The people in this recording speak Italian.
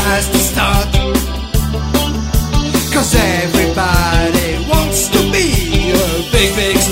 has to start. 'Cause everybody wants to be a big, big